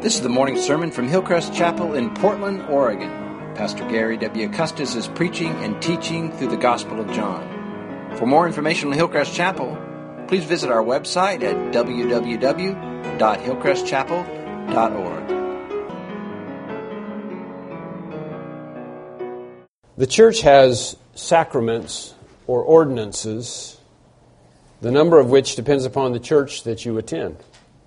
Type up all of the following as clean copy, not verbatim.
This is the morning sermon from Hillcrest Chapel in Portland, Oregon. Pastor Gary W. Custis is preaching and teaching through the Gospel of John. For more information on Hillcrest Chapel, please visit our website at www.hillcrestchapel.org. The church has sacraments or ordinances, the number of which depends upon the church that you attend.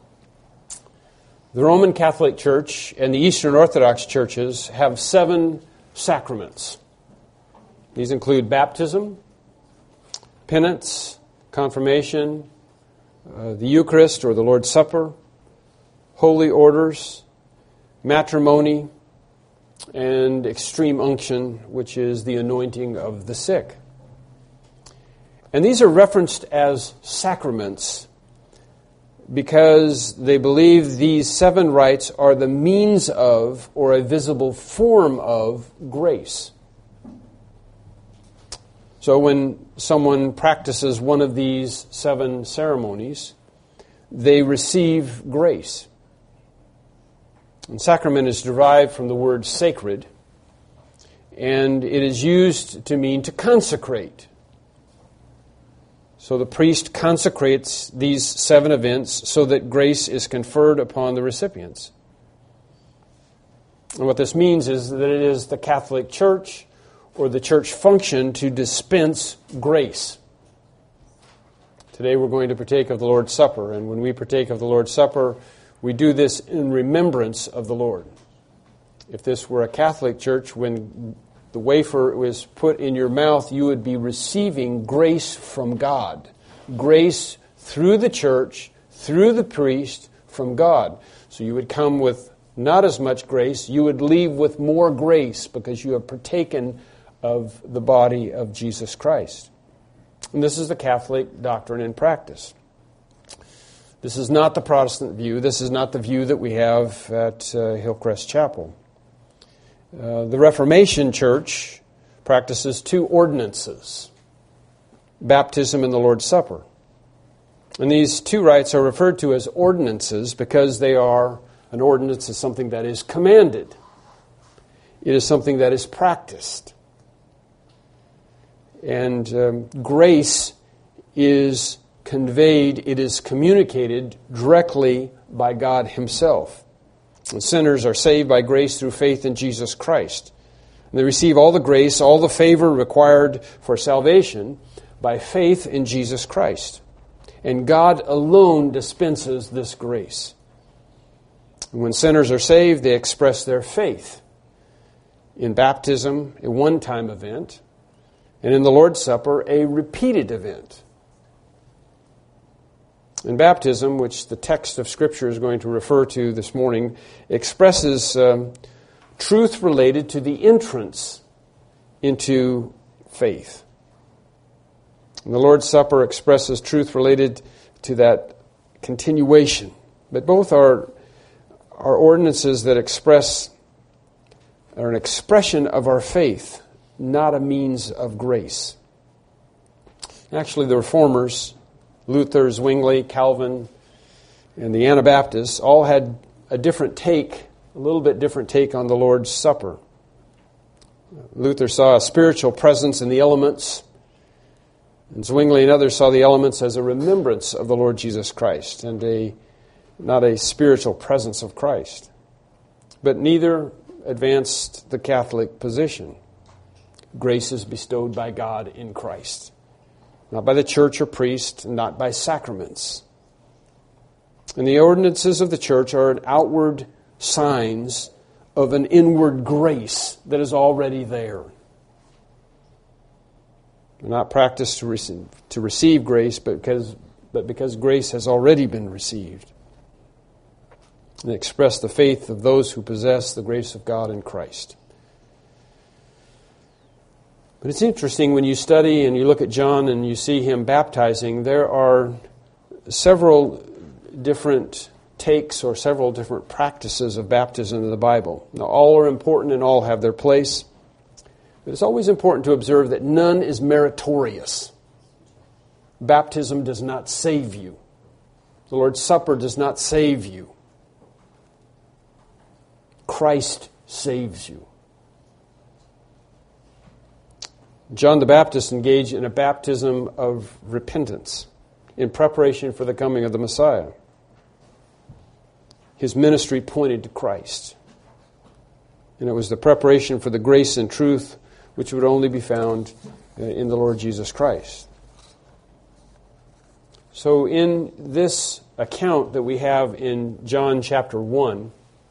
The Roman Catholic Church and the Eastern Orthodox churches have 7 sacraments. These include baptism, penance, confirmation, the Eucharist or the Lord's Supper, holy orders, matrimony, and extreme unction, which is the anointing of the sick. And these are referenced as sacraments because they believe these 7 rites are the means of, or a visible form of, grace. So when someone practices one of these 7 ceremonies, they receive grace. And sacrament is derived from the word sacred, and it is used to mean to consecrate. So the priest consecrates these 7 events so that grace is conferred upon the recipients. And what this means is that it is the Catholic Church or the church function to dispense grace. Today we're going to partake of the Lord's Supper, and when we partake of the Lord's Supper, we do this in remembrance of the Lord. If this were a Catholic church, when the wafer was put in your mouth, you would be receiving grace from God. Grace through the church, through the priest, from God. So you would come with not as much grace, you would leave with more grace because you have partaken of the body of Jesus Christ. And this is the Catholic doctrine and practice. This is not the Protestant view. This is not the view that we have at Hillcrest Chapel. The Reformation Church practices 2 ordinances, baptism and the Lord's Supper. And these 2 rites are referred to as ordinances because they are, an ordinance is something that is commanded. It is something that is practiced. And grace is conveyed, it is communicated directly by God Himself. And sinners are saved by grace through faith in Jesus Christ. And they receive all the grace, all the favor required for salvation by faith in Jesus Christ. And God alone dispenses this grace. And when sinners are saved, they express their faith in baptism, a one-time event, and in the Lord's Supper, a repeated event. In baptism, which the text of Scripture is going to refer to this morning, expresses truth related to the entrance into faith. And the Lord's Supper expresses truth related to that continuation. But both are ordinances that are an expression of our faith, not a means of grace. Actually, the Reformers, Luther, Zwingli, Calvin, and the Anabaptists all had a different take, a little bit different take on the Lord's Supper. Luther saw a spiritual presence in the elements, and Zwingli and others saw the elements as a remembrance of the Lord Jesus Christ and not a spiritual presence of Christ. But neither advanced the Catholic position. Grace is bestowed by God in Christ. Not by the church or priest, not by sacraments. And the ordinances of the church are an outward signs of an inward grace that is already there. They're not practiced to receive grace, but because grace has already been received. And express the faith of those who possess the grace of God in Christ. But it's interesting when you study and you look at John and you see him baptizing, there are several different takes or several different practices of baptism in the Bible. Now, all are important and all have their place. But it's always important to observe that none is meritorious. Baptism does not save you. The Lord's Supper does not save you. Christ saves you. John the Baptist engaged in a baptism of repentance in preparation for the coming of the Messiah. His ministry pointed to Christ. And it was the preparation for the grace and truth which would only be found in the Lord Jesus Christ. So in this account that we have in John chapter 1,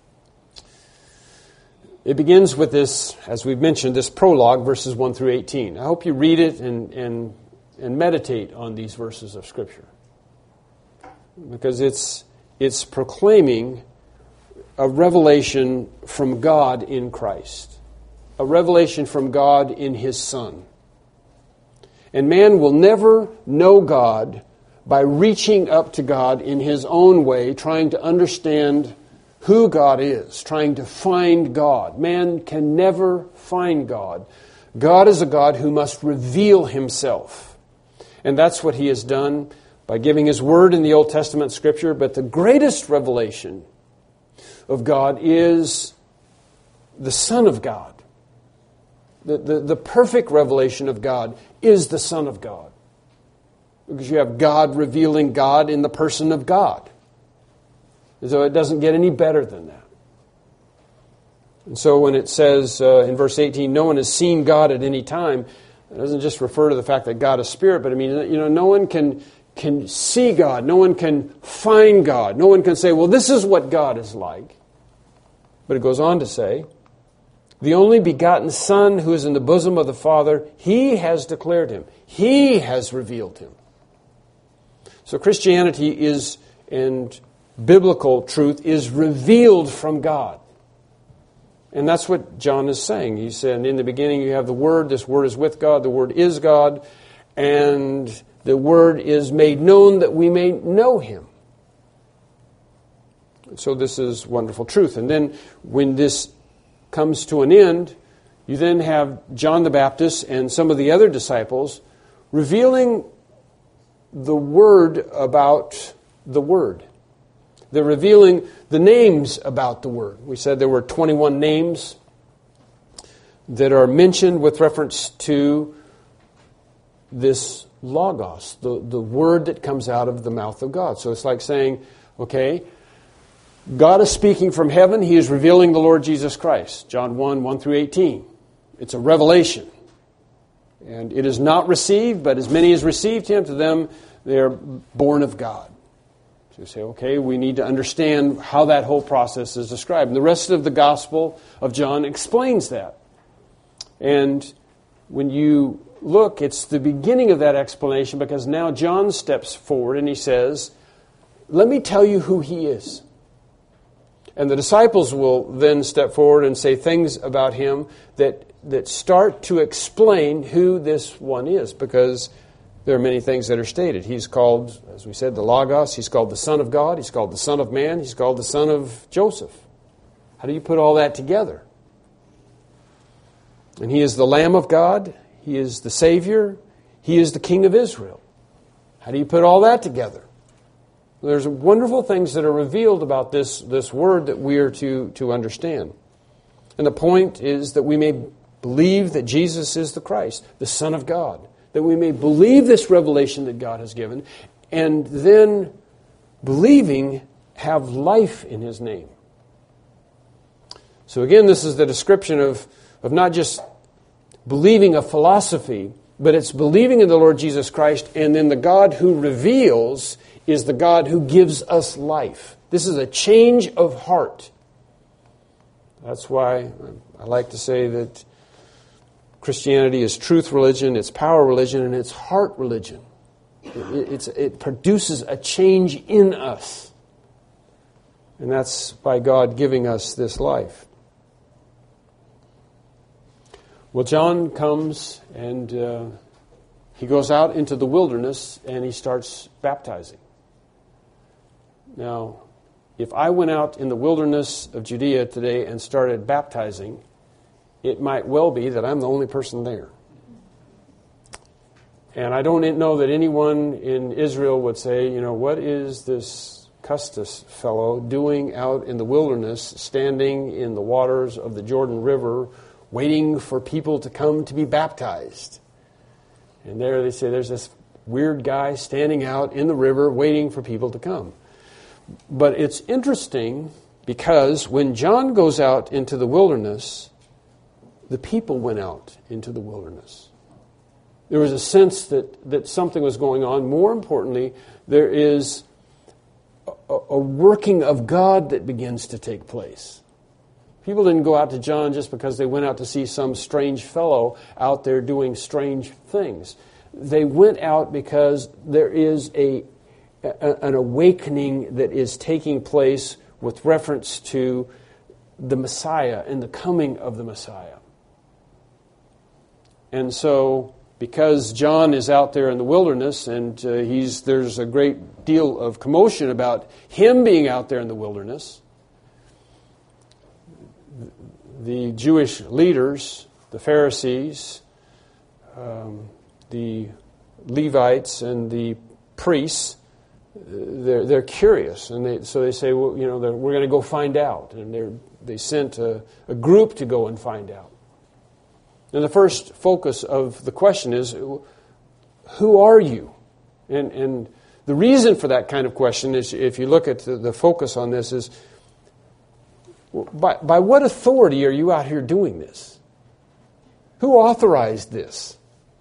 it begins with this, as we've mentioned, this prologue, verses 1 through 18. I hope you read it and meditate on these verses of Scripture. Because it's proclaiming a revelation from God in Christ. A revelation from God in His Son. And man will never know God by reaching up to God in his own way, trying to understand who God is, trying to find God. Man can never find God. God is a God who must reveal Himself. And that's what He has done by giving His Word in the Old Testament Scripture. But the greatest revelation of God is the Son of God. The perfect revelation of God is the Son of God. Because you have God revealing God in the person of God. And so it doesn't get any better than that. And so when it says in verse 18, no one has seen God at any time, it doesn't just refer to the fact that God is Spirit, but I mean, no one can see God. No one can find God. No one can say, well, this is what God is like. But it goes on to say, the only begotten Son who is in the bosom of the Father, He has declared Him. He has revealed Him. So Christianity is, and biblical truth is revealed from God. And that's what John is saying. He said, in the beginning you have the Word. This Word is with God. The Word is God. And the Word is made known that we may know Him. So this is wonderful truth. And then when this comes to an end, you then have John the Baptist and some of the other disciples revealing the Word about the Word. They're revealing the names about the Word. We said there were 21 names that are mentioned with reference to this Logos, the Word that comes out of the mouth of God. So it's like saying, okay, God is speaking from heaven. He is revealing the Lord Jesus Christ. John 1, 1 through 18. It's a revelation. And it is not received, but as many as received Him, to them they are born of God. So you say, okay, we need to understand how that whole process is described. And the rest of the Gospel of John explains that. And when you look, it's the beginning of that explanation, because now John steps forward and he says, let me tell you who He is. And the disciples will then step forward and say things about Him that start to explain who this one is, because there are many things that are stated. He's called, as we said, the Logos. He's called the Son of God. He's called the Son of Man. He's called the Son of Joseph. How do you put all that together? And He is the Lamb of God. He is the Savior. He is the King of Israel. How do you put all that together? There's wonderful things that are revealed about this Word that we are to understand. And the point is that we may believe that Jesus is the Christ, the Son of God. That we may believe this revelation that God has given, and then, believing, have life in His name. So again, this is the description of not just believing a philosophy, but it's believing in the Lord Jesus Christ, and then the God who reveals is the God who gives us life. This is a change of heart. That's why I like to say that Christianity is truth religion, it's power religion, and it's heart religion. It produces a change in us. And that's by God giving us this life. Well, John comes and he goes out into the wilderness and he starts baptizing. Now, if I went out in the wilderness of Judea today and started baptizing, it might well be that I'm the only person there. And I don't know that anyone in Israel would say, what is this Custis fellow doing out in the wilderness, standing in the waters of the Jordan River, waiting for people to come to be baptized? And there they say there's this weird guy standing out in the river waiting for people to come. But it's interesting because when John goes out into the wilderness, the people went out into the wilderness. There was a sense that something was going on. More importantly, there is a working of God that begins to take place. People didn't go out to John just because they went out to see some strange fellow out there doing strange things. They went out because there is an awakening that is taking place with reference to the Messiah and the coming of the Messiah. And so, because John is out there in the wilderness and there's a great deal of commotion about him being out there in the wilderness, the Jewish leaders, the Pharisees, the Levites, and the priests, they're curious, and so they say, well, we're going to go find out, and they sent a group to go and find out. And the first focus of the question is, who are you? And the reason for that kind of question is, if you look at the focus on this, is by what authority are you out here doing this? Who authorized this?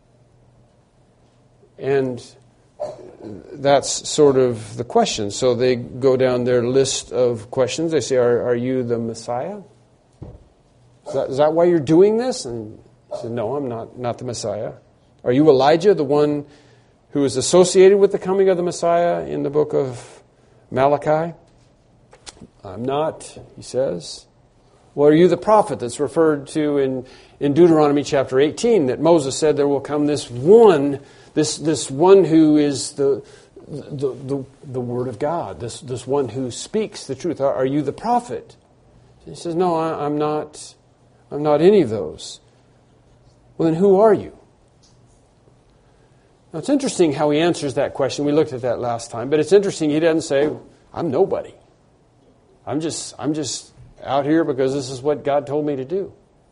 And that's sort of the question. So they go down their list of questions. They say, are you the Messiah? Is that why you're doing this? And he said, no, I'm not the Messiah. Are you Elijah, the one who is associated with the coming of the Messiah in the book of Malachi? I'm not, he says. Well, are you the prophet that's referred to in Deuteronomy chapter 18, that Moses said there will come this one who is the Word of God, this one who speaks the truth? Are you the prophet? He says, no, I'm not any of those. Well, then who are you? Now, it's interesting how he answers that question. We looked at that last time, but it's interesting he doesn't say, I'm nobody. I'm just out here because this is what God told me to do.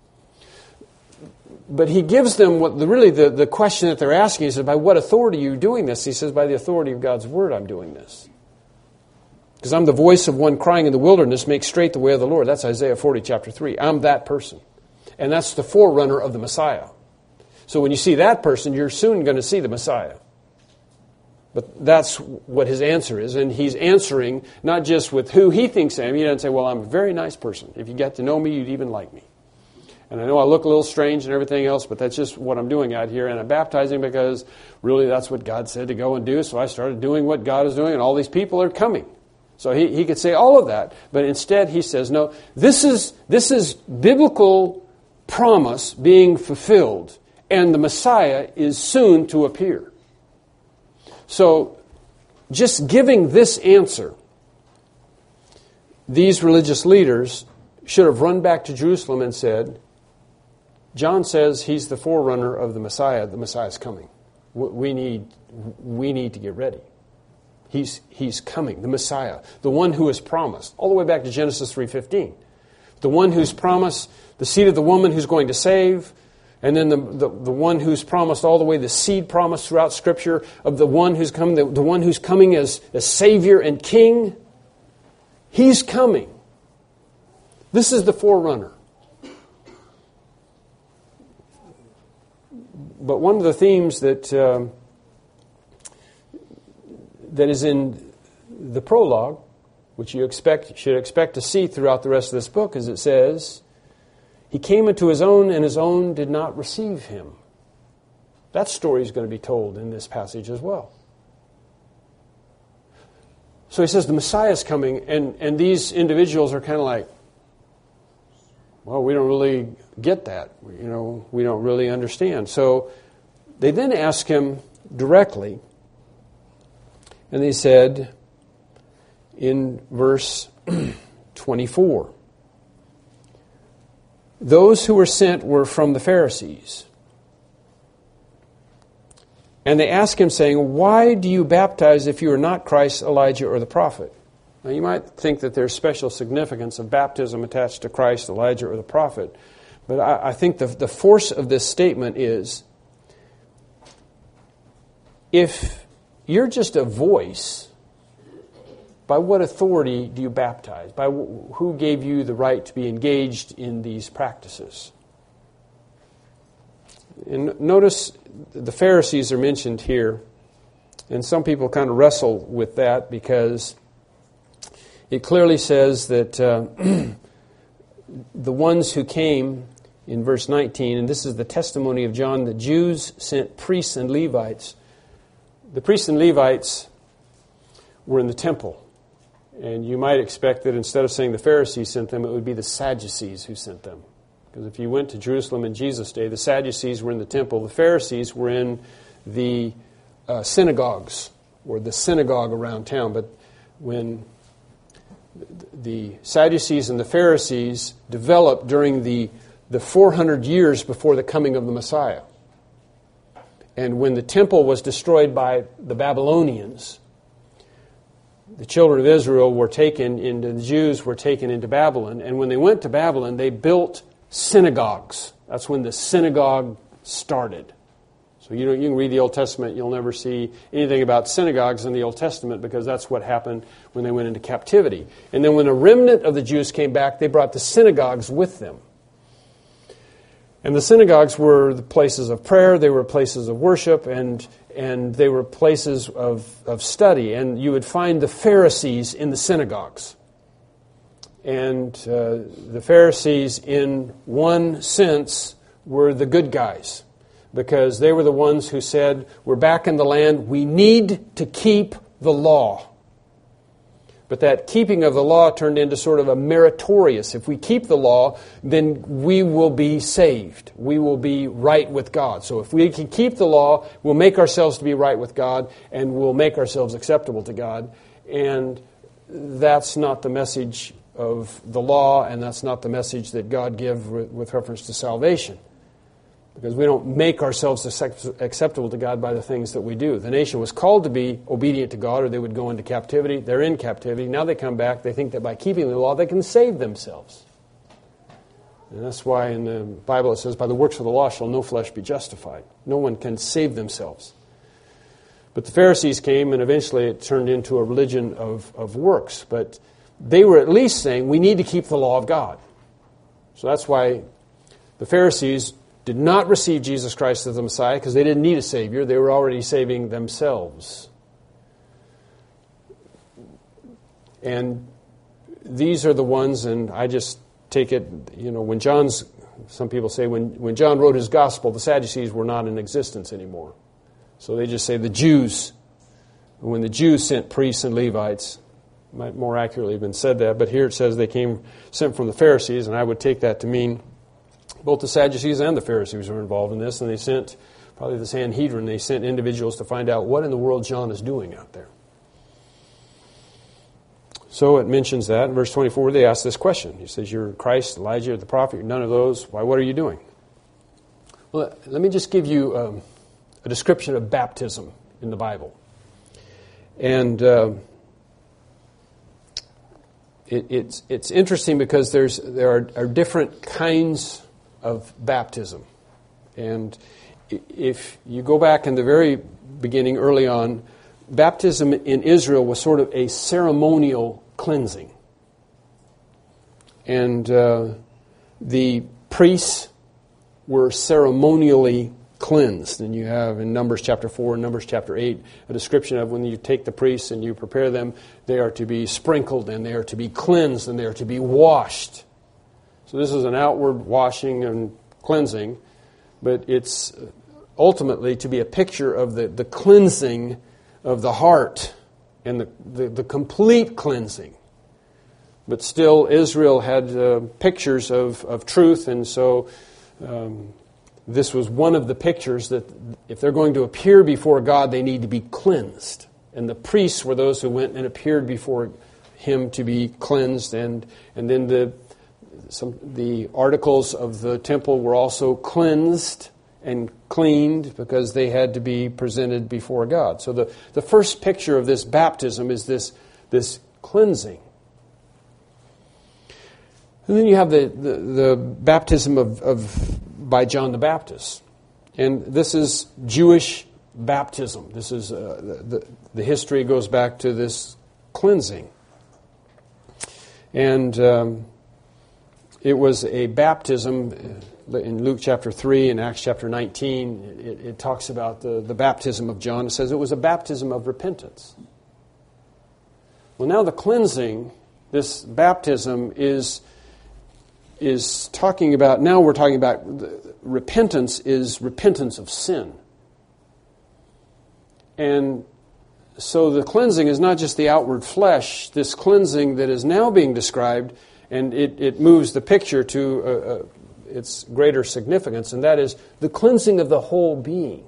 But he gives them the question that they're asking. He says, by what authority are you doing this? He says, by the authority of God's Word I'm doing this. Because I'm the voice of one crying in the wilderness, make straight the way of the Lord. That's Isaiah 40, chapter 3. I'm that person. And that's the forerunner of the Messiah. So when you see that person, you're soon going to see the Messiah. But that's what his answer is. And he's answering not just with who he thinks I am. He doesn't say, well, I'm a very nice person. If you got to know me, you'd even like me. And I know I look a little strange and everything else, but that's just what I'm doing out here. And I'm baptizing because really that's what God said to go and do. So I started doing what God is doing, and all these people are coming. So he could say all of that. But instead he says, no, this is biblical promise being fulfilled. And the Messiah is soon to appear. So, just giving this answer, these religious leaders should have run back to Jerusalem and said, John says he's the forerunner of the Messiah. The Messiah's coming. We need to get ready. He's coming, the Messiah, the one who is promised, all the way back to Genesis 3:15. The one who's promised the seed of the woman who's going to save. And then the one who's promised all the way, the seed promised throughout Scripture of the one who's coming, the one who's coming as Savior and King. He's coming. This is the forerunner. But one of the themes that is in the prologue, which you should expect to see throughout the rest of this book, is it says, he came into his own, and his own did not receive him. That story is going to be told in this passage as well. So he says the Messiah is coming, and these individuals are kind of like, well, we don't really get that. We don't really understand. So they then ask him directly, and they said in verse 24, those who were sent were from the Pharisees. And they asked him, saying, why do you baptize if you are not Christ, Elijah, or the prophet? Now, you might think that there's special significance of baptism attached to Christ, Elijah, or the prophet, but I think the force of this statement is, if you're just a voice, by what authority do you baptize? By who gave you the right to be engaged in these practices? And notice the Pharisees are mentioned here, and some people kind of wrestle with that because it clearly says that the ones who came in verse 19, and this is the testimony of John, the Jews sent priests and Levites. The priests and Levites were in the temple, and you might expect that instead of saying the Pharisees sent them, it would be the Sadducees who sent them. Because if you went to Jerusalem in Jesus' day, the Sadducees were in the temple, the Pharisees were in the synagogues, or the synagogue around town. But when the Sadducees and the Pharisees developed during the 400 years before the coming of the Messiah. And when the temple was destroyed by the Babylonians, the children of Israel were taken into, the Jews were taken into Babylon. And when they went to Babylon, they built synagogues. That's when the synagogue started. So you can read the Old Testament, you'll never see anything about synagogues in the Old Testament because that's what happened when they went into captivity. And then when a remnant of the Jews came back, they brought the synagogues with them. And the synagogues were the places of prayer, they were places of worship, and they were places of study. And you would find the Pharisees in the synagogues. And the Pharisees, in one sense, were the good guys, because they were the ones who said, we're back in the land, we need to keep the law. But that keeping of the law turned into sort of a meritorious. If we keep the law, then we will be saved. We will be right with God. So if we can keep the law, we'll make ourselves to be right with God, and we'll make ourselves acceptable to God. And that's not the message of the law, and that's not the message that God gives with reference to salvation. Because we don't make ourselves acceptable to God by the things that we do. The nation was called to be obedient to God, or they would go into captivity. They're in captivity. Now they come back. They think that by keeping the law, they can save themselves. And that's why in the Bible it says, by the works of the law shall no flesh be justified. No one can save themselves. But the Pharisees came, and eventually it turned into a religion of works. But they were at least saying, we need to keep the law of God. So that's why the Pharisees did not receive Jesus Christ as the Messiah, because they didn't need a Savior. They were already saving themselves. And these are the ones, and I just take it, when some people say when John wrote his gospel, the Sadducees were not in existence anymore. So they just say the Jews. When the Jews sent priests and Levites, might more accurately have been said that, but here it says they came sent from the Pharisees, and I would take that to mean both the Sadducees and the Pharisees were involved in this, and they sent, probably the Sanhedrin, they sent individuals to find out what in the world John is doing out there. So it mentions that in verse 24, they ask this question. He says, you're Christ, Elijah, the prophet, you're none of those. Why, what are you doing? Well, let me just give you a description of baptism in the Bible. And it's interesting because there are different kinds of baptism. And if you go back in the very beginning, early on, baptism in Israel was sort of a ceremonial cleansing. And the priests were ceremonially cleansed. And you have in Numbers chapter 4 and Numbers chapter 8 a description of when you take the priests and you prepare them, they are to be sprinkled and they are to be cleansed and they are to be washed. So this is an outward washing and cleansing, but it's ultimately to be a picture of the cleansing of the heart and the complete cleansing. But still, Israel had pictures of truth, and so this was one of the pictures that if they're going to appear before God, they need to be cleansed. And the priests were those who went and appeared before Him to be cleansed, and then the articles of the temple were also cleansed and cleaned because they had to be presented before God. So the first picture of this baptism is this cleansing. And then you have the baptism by John the Baptist. And this is Jewish baptism. This is the history goes back to this cleansing. And it was a baptism in Luke chapter 3 and Acts chapter 19. It talks about the baptism of John. It says it was a baptism of repentance. Well, now the cleansing, this baptism is talking about, now we're talking about repentance is repentance of sin. And so the cleansing is not just the outward flesh. This cleansing that is now being described, and it moves the picture to its greater significance, and that is the cleansing of the whole being.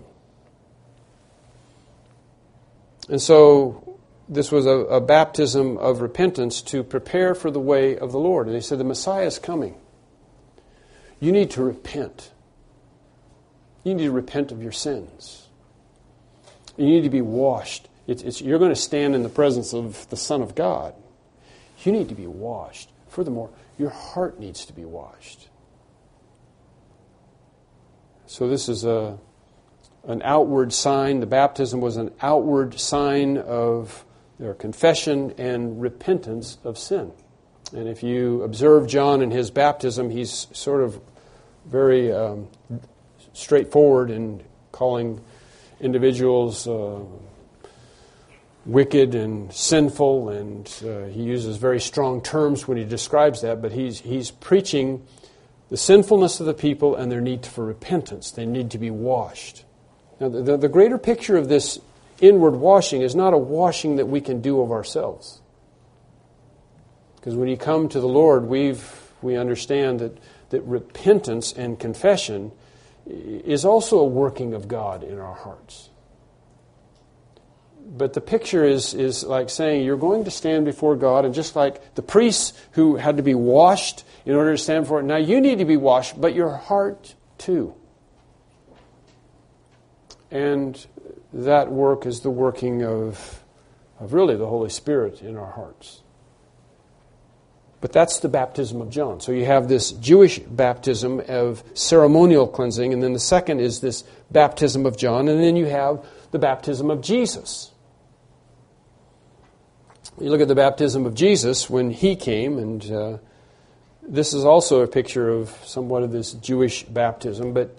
And so this was a baptism of repentance to prepare for the way of the Lord. And he said, the Messiah is coming. You need to repent. You need to repent of your sins. You need to be washed. You're going to stand in the presence of the Son of God. You need to be washed. Furthermore, your heart needs to be washed. So this is an outward sign. The baptism was an outward sign of their confession and repentance of sin. And if you observe John in his baptism, he's sort of very straightforward in calling individuals wicked and sinful, and he uses very strong terms when he describes that, but he's preaching the sinfulness of the people and their need for repentance. They need to be washed. Now, the greater picture of this inward washing is not a washing that we can do of ourselves. Because when you come to the Lord, we understand that repentance and confession is also a working of God in our hearts. But the picture is like saying you're going to stand before God, and just like the priests who had to be washed in order to stand before it, now you need to be washed, but your heart too. And that work is the working of really the Holy Spirit in our hearts. But that's the baptism of John. So you have this Jewish baptism of ceremonial cleansing, and then the second is this baptism of John, and then you have the baptism of Jesus. You look at the baptism of Jesus when he came, and this is also a picture of somewhat of this Jewish baptism, but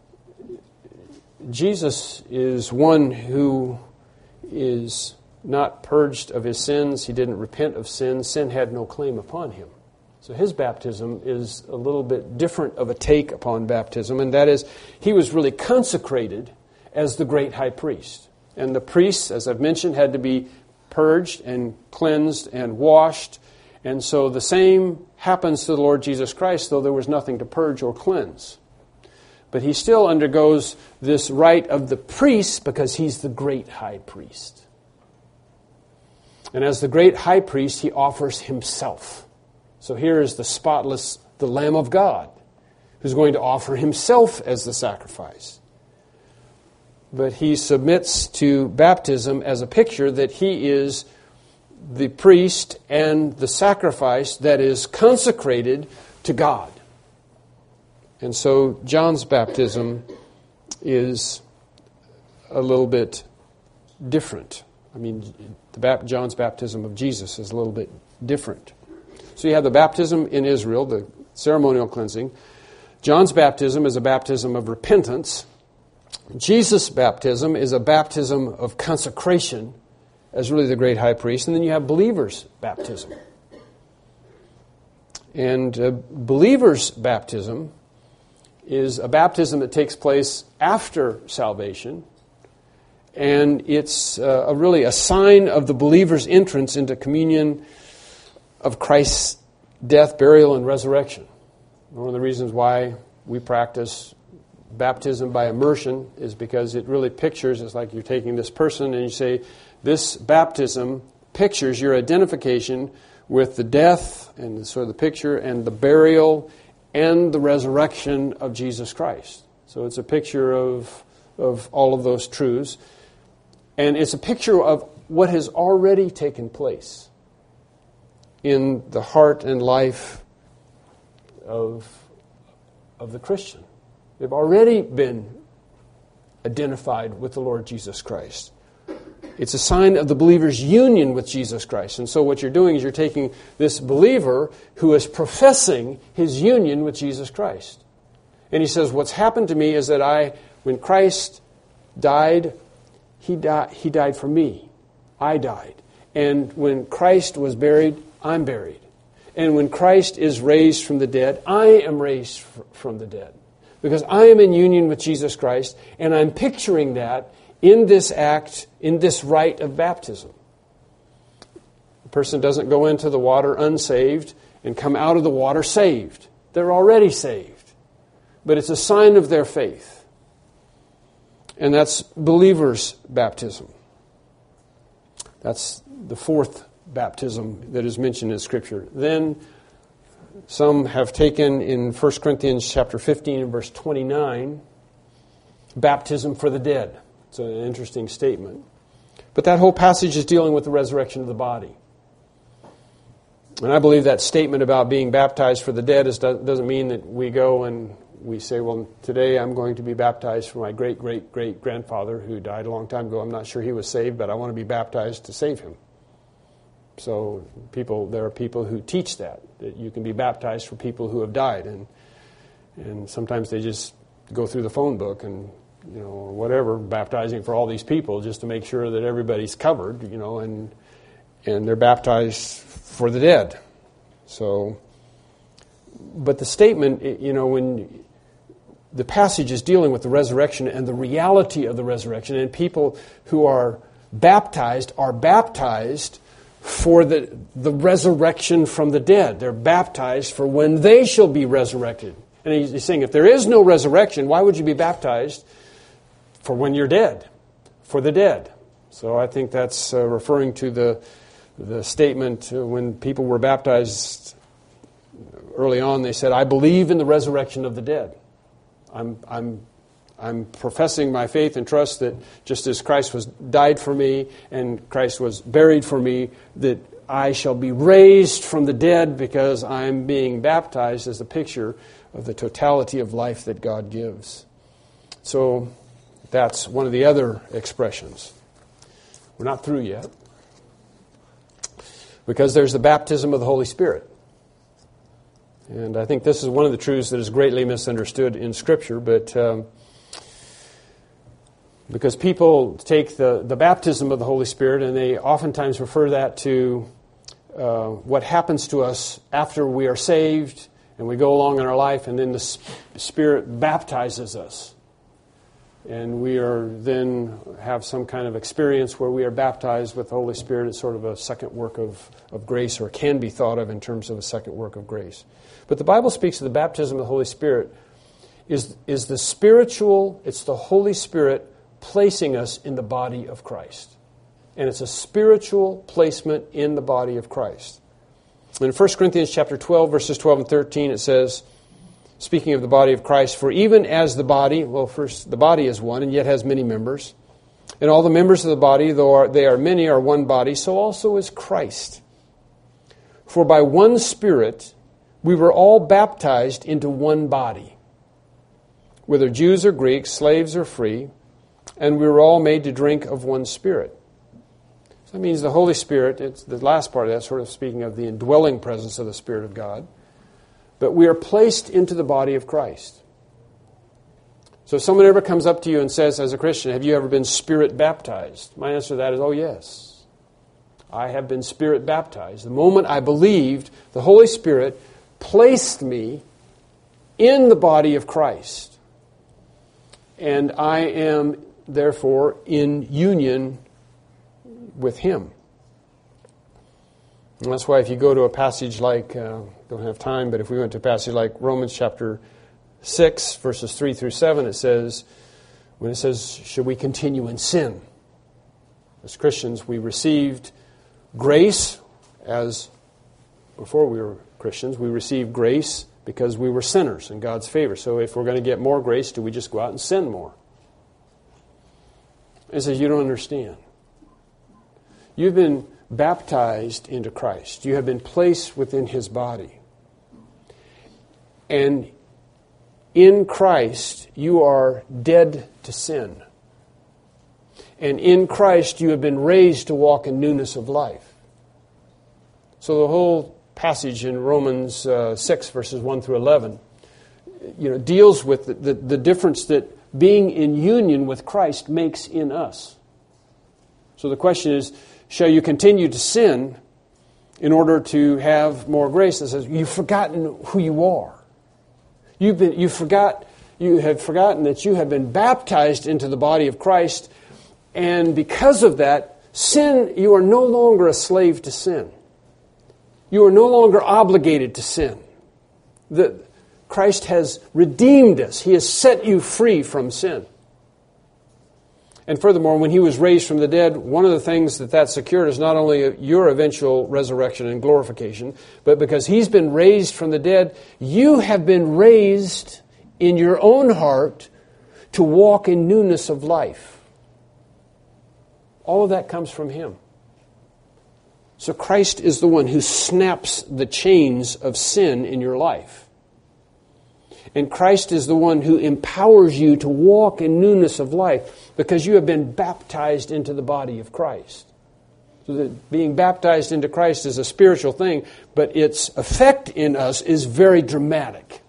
Jesus is one who is not purged of his sins. He didn't repent of sin. Sin had no claim upon him. So his baptism is a little bit different of a take upon baptism, and that is he was really consecrated as the great high priest. And the priests, as I've mentioned, had to be purged and cleansed and washed. And so the same happens to the Lord Jesus Christ, though there was nothing to purge or cleanse. But he still undergoes this rite of the priest because he's the great high priest. And as the great high priest, he offers himself. So here is the spotless, the Lamb of God, who's going to offer himself as the sacrifice. But he submits to baptism as a picture that he is the priest and the sacrifice that is consecrated to God. And so John's baptism is a little bit different. I mean, John's baptism of Jesus is a little bit different. So you have the baptism in Israel, the ceremonial cleansing. John's baptism is a baptism of repentance. Jesus' baptism is a baptism of consecration as really the great high priest. And then you have believers' baptism. And believers' baptism is a baptism that takes place after salvation. And it's really a sign of the believer's entrance into communion of Christ's death, burial, and resurrection. One of the reasons why we practice baptism by immersion is because it really pictures, it's like you're taking this person and you say, this baptism pictures your identification with the death and sort of the picture and the burial and the resurrection of Jesus Christ. So it's a picture of all of those truths. And it's a picture of what has already taken place. in the heart and life of the Christian. They've already been identified with the Lord Jesus Christ. It's a sign of the believer's union with Jesus Christ. And so what you're doing is you're taking this believer who is professing his union with Jesus Christ. And he says, what's happened to me is that when Christ died, He died for me. I died. And when Christ was buried, I'm buried. And when Christ is raised from the dead, I am raised from the dead. Because I am in union with Jesus Christ, and I'm picturing that in this act, in this rite of baptism. A person doesn't go into the water unsaved and come out of the water saved. They're already saved. But it's a sign of their faith. And that's believer's baptism. That's the fourth baptism that is mentioned in Scripture. Then some have taken in 1 Corinthians chapter 15 and verse 29, baptism for the dead. It's an interesting statement. But that whole passage is dealing with the resurrection of the body. And I believe that statement about being baptized for the dead doesn't mean that we go and we say, well, today I'm going to be baptized for my great-great-great-grandfather who died a long time ago. I'm not sure he was saved, but I want to be baptized to save him. So there are people who teach that you can be baptized for people who have died. And sometimes they just go through the phone book and, or whatever, baptizing for all these people just to make sure that everybody's covered, and they're baptized for the dead. So, but the statement, when the passage is dealing with the resurrection and the reality of the resurrection, and people who are baptized for the resurrection from the dead. They're baptized for when they shall be resurrected. And he's saying, if there is no resurrection, why would you be baptized for when you're dead, for the dead? So I think that's referring to the statement when people were baptized early on. They said, I believe in the resurrection of the dead. I'm professing my faith and trust that just as Christ died for me and Christ was buried for me, that I shall be raised from the dead because I'm being baptized as a picture of the totality of life that God gives. So that's one of the other expressions. We're not through yet. Because there's the baptism of the Holy Spirit. And I think this is one of the truths that is greatly misunderstood in Scripture, but because people take the baptism of the Holy Spirit and they oftentimes refer that to what happens to us after we are saved and we go along in our life, and then the Spirit baptizes us. And we then have some kind of experience where we are baptized with the Holy Spirit. It's sort of a second work of grace, or can be thought of in terms of a second work of grace. But the Bible speaks of the baptism of the Holy Spirit is the spiritual, it's the Holy Spirit placing us in the body of Christ. And it's a spiritual placement in the body of Christ. In 1 Corinthians chapter 12, verses 12 and 13, it says, speaking of the body of Christ, for even as the body, first, the body is one and yet has many members, and all the members of the body, though they are many, are one body, so also is Christ. For by one Spirit we were all baptized into one body, whether Jews or Greeks, slaves or free, and we were all made to drink of one Spirit. So that means the Holy Spirit, it's the last part of that, sort of speaking of the indwelling presence of the Spirit of God. But we are placed into the body of Christ. So if someone ever comes up to you and says, as a Christian, have you ever been Spirit baptized? My answer to that is, oh yes. I have been Spirit baptized. The moment I believed, the Holy Spirit placed me in the body of Christ. And I am, therefore, in union with Him. And that's why if you go to a passage like, don't have time, but if we went to a passage like Romans chapter 6, verses 3 through 7, it says, when it says, should we continue in sin? As Christians, we received grace before we were Christians, we received grace because we were sinners in God's favor. So if we're going to get more grace, do we just go out and sin more? It says, you don't understand. You've been baptized into Christ. You have been placed within His body. And in Christ, you are dead to sin. And in Christ, you have been raised to walk in newness of life. So the whole passage in Romans 6, verses 1 through 11, deals with the difference that being in union with Christ makes in us. So the question is, shall you continue to sin in order to have more grace? It says, you've forgotten who you are. You have forgotten that you have been baptized into the body of Christ, and because of that, you are no longer a slave to sin. You are no longer obligated to sin. Christ has redeemed us. He has set you free from sin. And furthermore, when He was raised from the dead, one of the things that secured is not only your eventual resurrection and glorification, but because He's been raised from the dead, you have been raised in your own heart to walk in newness of life. All of that comes from Him. So Christ is the one who snaps the chains of sin in your life. And Christ is the one who empowers you to walk in newness of life because you have been baptized into the body of Christ. So that being baptized into Christ is a spiritual thing, but its effect in us is very dramatic.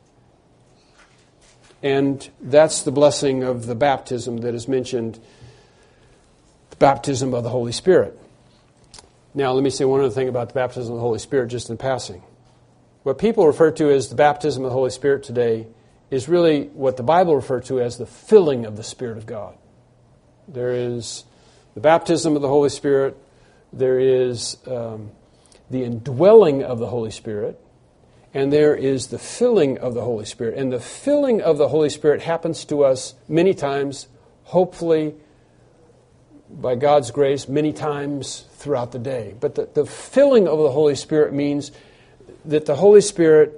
And that's the blessing of the baptism that is mentioned, the baptism of the Holy Spirit. Now, let me say one other thing about the baptism of the Holy Spirit just in passing. What people refer to as the baptism of the Holy Spirit today is really what the Bible refers to as the filling of the Spirit of God. There is the baptism of the Holy Spirit. There is the indwelling of the Holy Spirit. And there is the filling of the Holy Spirit. And the filling of the Holy Spirit happens to us many times, hopefully by God's grace, many times throughout the day. But the filling of the Holy Spirit means that the Holy Spirit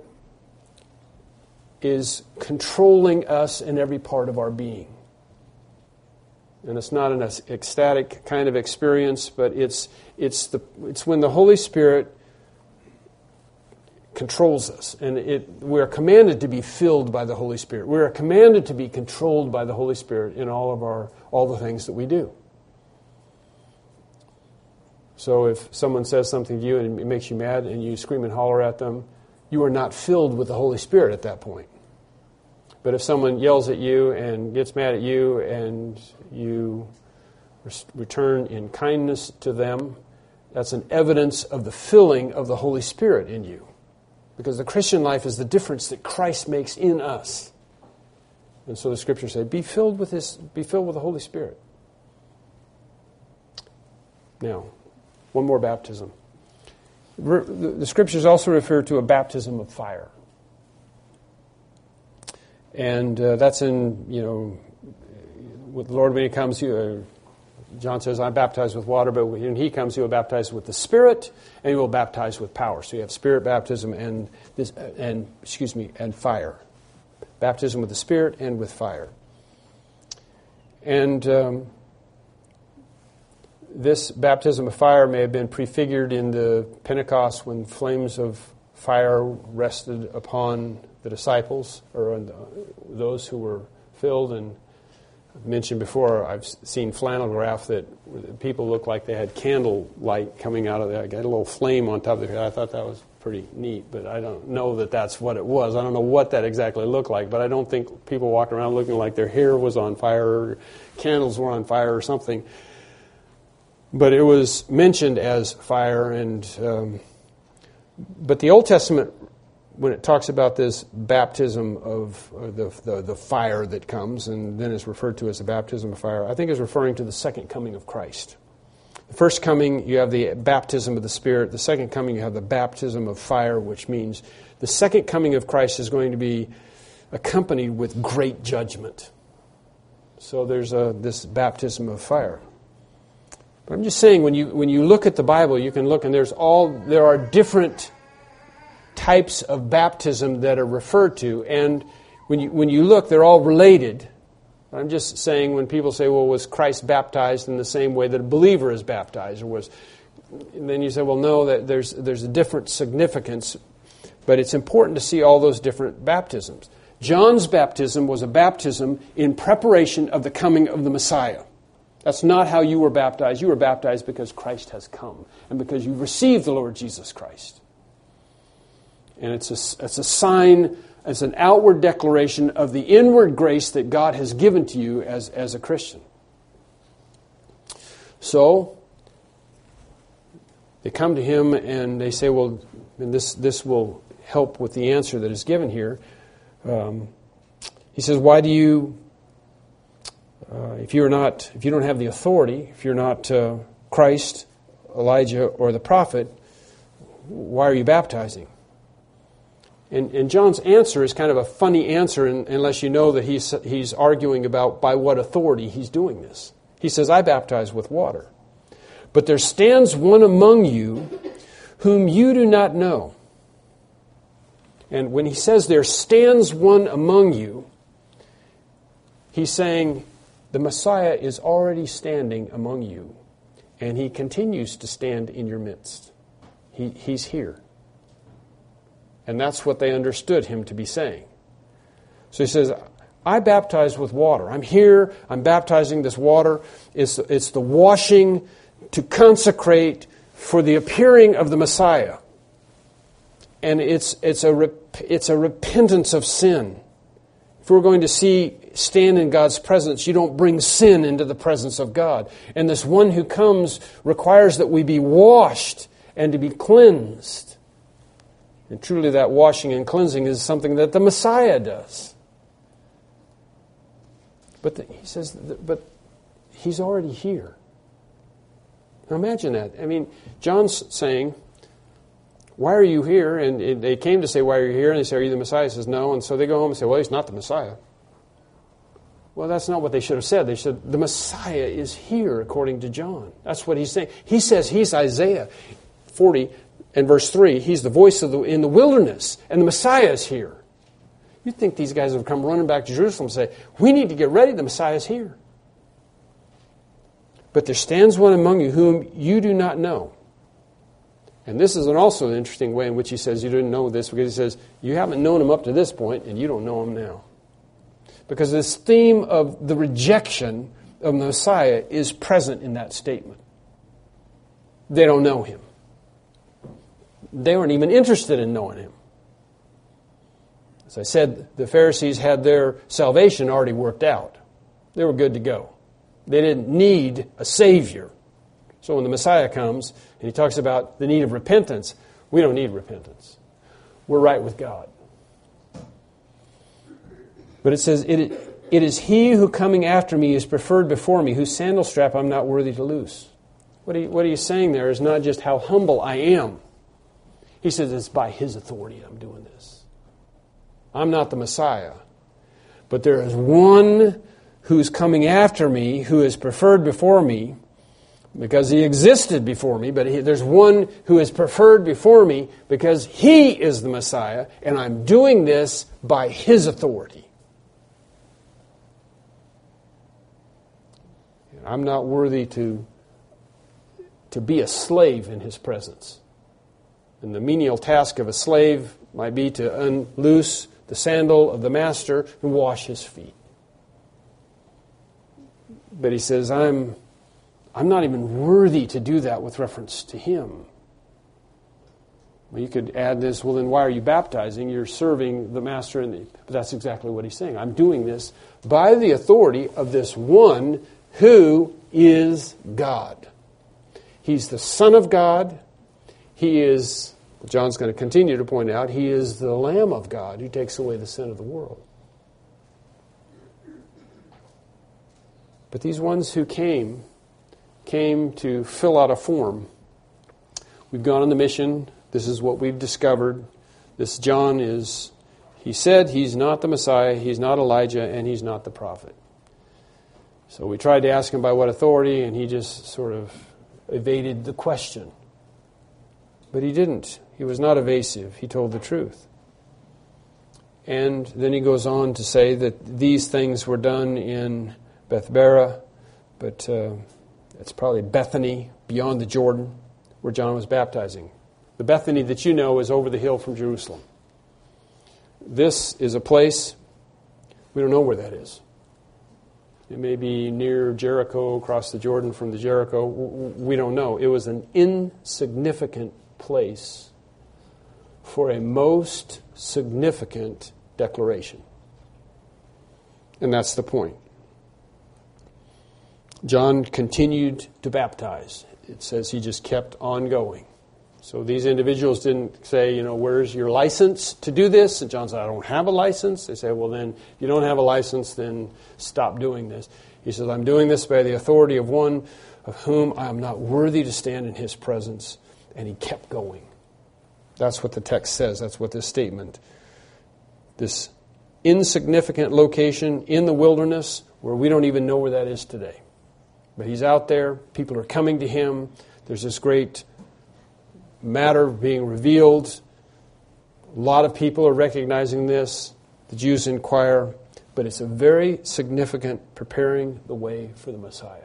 is controlling us in every part of our being. And it's not an ecstatic kind of experience, but it's when the Holy Spirit controls us. And we're commanded to be filled by the Holy Spirit. We're commanded to be controlled by the Holy Spirit in all the things that we do. So if someone says something to you and it makes you mad and you scream and holler at them, you are not filled with the Holy Spirit at that point. But if someone yells at you and gets mad at you and you return in kindness to them, that's an evidence of the filling of the Holy Spirit in you. Because the Christian life is the difference that Christ makes in us. And so the Scriptures say, be filled with the Holy Spirit. Now, one more baptism. The Scriptures also refer to a baptism of fire. And that's in, with the Lord when He comes, John says, I'm baptized with water, but when He comes, He will baptize with the Spirit, and He will baptize with power. So you have Spirit baptism and fire. Baptism with the Spirit and with fire. And this baptism of fire may have been prefigured in the Pentecost when flames of fire rested upon the disciples or on those who were filled. And I've mentioned before, I've seen flannel graph that people look like they had candle light coming out of there. I got a little flame on top of it. I thought that was pretty neat, but I don't know that that's what it was. I don't know what that exactly looked like, but I don't think people walked around looking like their hair was on fire or candles were on fire or something. But it was mentioned as fire, but the Old Testament, when it talks about this baptism of the fire that comes, and then is referred to as the baptism of fire, I think is referring to the second coming of Christ. The first coming, you have the baptism of the Spirit. The second coming, you have the baptism of fire, which means the second coming of Christ is going to be accompanied with great judgment. So there's this baptism of fire. But I'm just saying, when you look at the Bible, you can look, and there are different types of baptism that are referred to, and when you look, they're all related. I'm just saying, when people say, well, was Christ baptized in the same way that a believer is baptized, or was And then you say, well, no, that there's a different significance. But it's important to see all those different baptisms. John's baptism was a baptism in preparation of the coming of the Messiah. That's not how you were baptized. You were baptized because Christ has come and because you received the Lord Jesus Christ. And it's a sign, it's an outward declaration of the inward grace that God has given to you as a Christian. So, they come to him and they say, well, and this will help with the answer that is given here. He says, why do you, if you don't have the authority, if you're not Christ, Elijah, or the prophet, why are you baptizing? And John's answer is kind of a funny answer unless you know that he's arguing about by what authority he's doing this. He says, I baptize with water. But there stands one among you whom you do not know. And when he says there stands one among you, he's saying the Messiah is already standing among you. And he continues to stand in your midst. He's here. And that's what they understood him to be saying. So he says, I baptize with water. I'm here. I'm baptizing this water. It's the washing to consecrate for the appearing of the Messiah. And it's a repentance of sin. If we're going to stand in God's presence, you don't bring sin into the presence of God. And this one who comes requires that we be washed and to be cleansed. And truly that washing and cleansing is something that the Messiah does. But he says, but he's already here. Now imagine that. I mean, John's saying, why are you here? And they came to say, why are you here? And they say, are you the Messiah? He says, no. And so they go home and say, well, he's not the Messiah. Well, that's not what they should have said. They said, the Messiah is here, according to John. That's what he's saying. He says he's Isaiah 40 and verse 3. He's the voice in the wilderness, and the Messiah is here. You'd think these guys would come running back to Jerusalem and say, we need to get ready, the Messiah is here. But there stands one among you whom you do not know. And this is also an interesting way in which he says you didn't know this, because he says you haven't known him up to this point and you don't know him now. Because this theme of the rejection of the Messiah is present in that statement. They don't know him. They weren't even interested in knowing him. As I said, the Pharisees had their salvation already worked out. They were good to go. They didn't need a Savior. So when the Messiah comes and he talks about the need of repentance, we don't need repentance. We're right with God. But it says, it is he who coming after me is preferred before me, whose sandal strap I'm not worthy to loose. What he's saying there is not just how humble I am. He says it's by his authority I'm doing this. I'm not the Messiah. But there is one who's coming after me, who is preferred before me, because he existed before me, but there's one who is preferred before me because he is the Messiah, and I'm doing this by his authority. I'm not worthy to be a slave in his presence. And the menial task of a slave might be to unloose the sandal of the master and wash his feet. But he says, I'm not even worthy to do that with reference to him. Well, you could add this, well, then why are you baptizing? You're serving the master. But that's exactly what he's saying. I'm doing this by the authority of this one who is God. He's the Son of God. He is, John's going to continue to point out, he is the Lamb of God who takes away the sin of the world. But these ones who came to fill out a form. We've gone on the mission. This is what we've discovered. This John he said he's not the Messiah, he's not Elijah, and he's not the prophet. So we tried to ask him by what authority, and he just sort of evaded the question. But he didn't. He was not evasive. He told the truth. And then he goes on to say that these things were done in Bethbara, but it's probably Bethany, beyond the Jordan, where John was baptizing. The Bethany that you know is over the hill from Jerusalem. This is a place, we don't know where that is. It may be near Jericho, across the Jordan from the Jericho. We don't know. It was an insignificant place for a most significant declaration. And that's the point. John continued to baptize. It says he just kept on going. So these individuals didn't say, where's your license to do this? And John said, I don't have a license. They say, well, then, if you don't have a license, then stop doing this. He says, I'm doing this by the authority of one of whom I am not worthy to stand in his presence. And he kept going. That's what the text says. That's what this statement, this insignificant location in the wilderness where we don't even know where that is today. But he's out there. People are coming to him. There's this great matter being revealed. A lot of people are recognizing this. The Jews inquire, but it's a very significant preparing the way for the Messiah.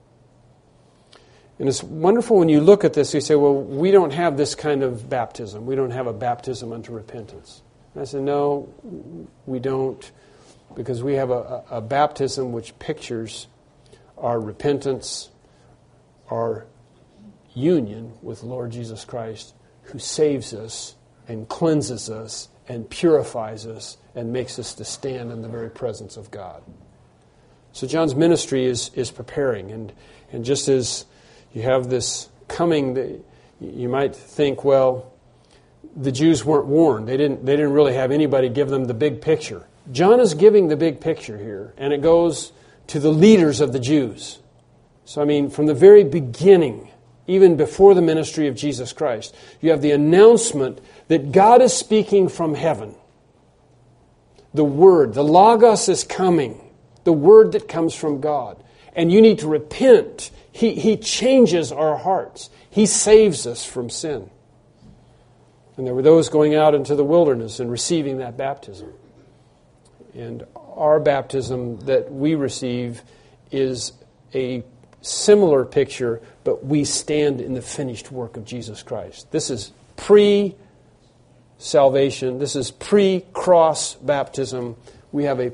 And it's wonderful when you look at this, you say, well, we don't have this kind of baptism. We don't have a baptism unto repentance. And I said, no, we don't, because we have a baptism which pictures our repentance, our union with the Lord Jesus Christ, who saves us and cleanses us and purifies us and makes us to stand in the very presence of God. So John's ministry is preparing, and just as you have this coming, you might think, well, the Jews weren't warned. They didn't really have anybody give them the big picture. John is giving the big picture here, and it goes to the leaders of the Jews. So, from the very beginning, even before the ministry of Jesus Christ, you have the announcement that God is speaking from heaven. The Word, the Logos is coming, the Word that comes from God. And you need to repent. He changes our hearts. He saves us from sin. And there were those going out into the wilderness and receiving that baptism. And our baptism that we receive is a similar picture, but we stand in the finished work of Jesus Christ. This is pre-salvation. This is pre-cross baptism. We have a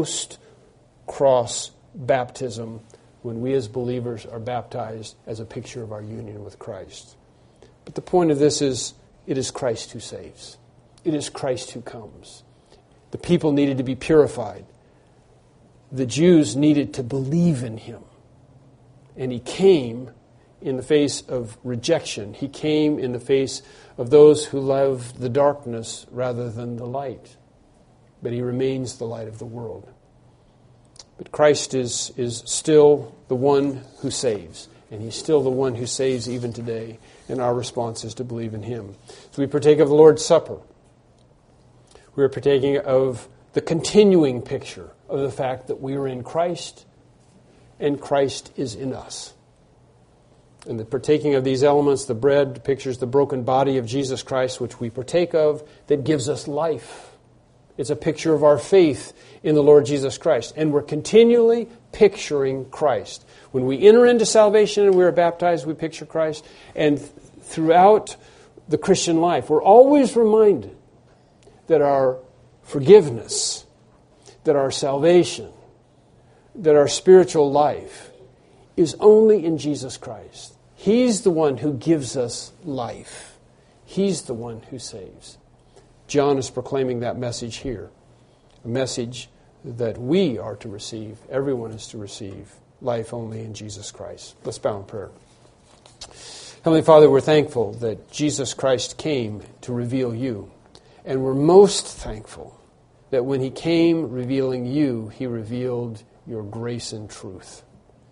post-cross baptism when we as believers are baptized as a picture of our union with Christ. But the point of this is, it is Christ who saves. It is Christ who comes. The people needed to be purified. The Jews needed to believe in Him. And He came in the face of rejection. He came in the face of those who love the darkness rather than the light. But He remains the light of the world. But Christ is still the one who saves. And He's still the one who saves even today. And our response is to believe in Him. So we partake of the Lord's Supper. We are partaking of the continuing picture of the fact that we are in Christ and Christ is in us. And the partaking of these elements, the bread pictures the broken body of Jesus Christ, which we partake of, that gives us life. It's a picture of our faith in the Lord Jesus Christ. And we're continually picturing Christ. When we enter into salvation and we are baptized, we picture Christ. And throughout the Christian life, we're always reminded that our forgiveness, that our salvation, that our spiritual life is only in Jesus Christ. He's the one who gives us life. He's the one who saves. John is proclaiming that message here, a message that we are to receive, everyone is to receive, life only in Jesus Christ. Let's bow in prayer. Heavenly Father, we're thankful that Jesus Christ came to reveal You. And we're most thankful that when He came revealing You, He revealed Your grace and truth.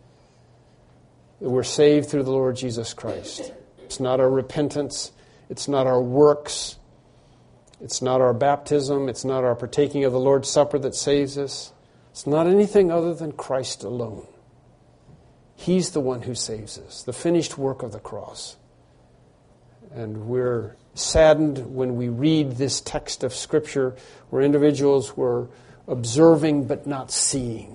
That we're saved through the Lord Jesus Christ. It's not our repentance. It's not our works. It's not our baptism. It's not our partaking of the Lord's Supper that saves us. It's not anything other than Christ alone. He's the one who saves us, the finished work of the cross. And we're saddened when we read this text of Scripture where individuals were observing but not seeing.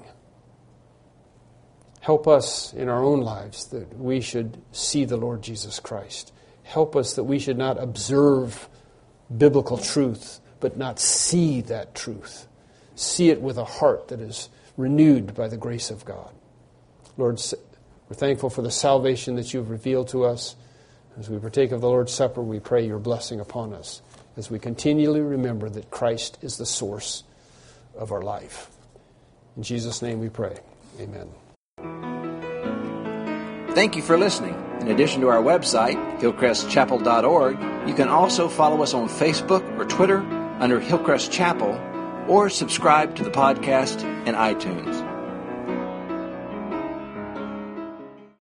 Help us in our own lives that we should see the Lord Jesus Christ Help us that we should not observe biblical truth, but not see that truth. See it with a heart that is renewed by the grace of God. Lord, we're thankful for the salvation that you've revealed to us. As we partake of the Lord's Supper, we pray your blessing upon us as we continually remember that Christ is the source of our life. In Jesus' name we pray. Amen. Thank you for listening. In addition to our website, hillcrestchapel.org, you can also follow us on Facebook or Twitter under Hillcrest Chapel, or subscribe to the podcast in iTunes.